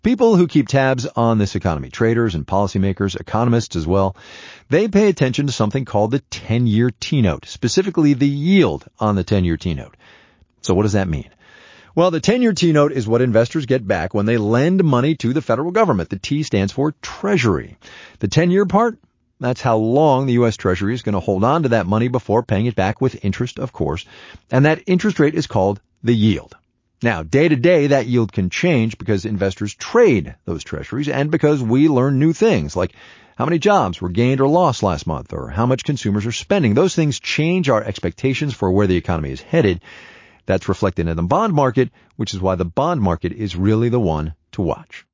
People who keep tabs on this economy, traders and policymakers, economists as well, they pay attention to something called the 10-year T-note, specifically the yield on the 10-year T-note. So what does that mean? Well, the 10-year T-note is what investors get back when they lend money to the federal government. The T stands for Treasury. The 10-year part, that's how long the U.S. Treasury is going to hold on to that money before paying it back with interest, of course. And that interest rate is called the yield. Now, day to day, that yield can change because investors trade those treasuries and because we learn new things like how many jobs were gained or lost last month or how much consumers are spending. Those things change our expectations for where the economy is headed. That's reflected in the bond market, which is why the bond market is really the one to watch.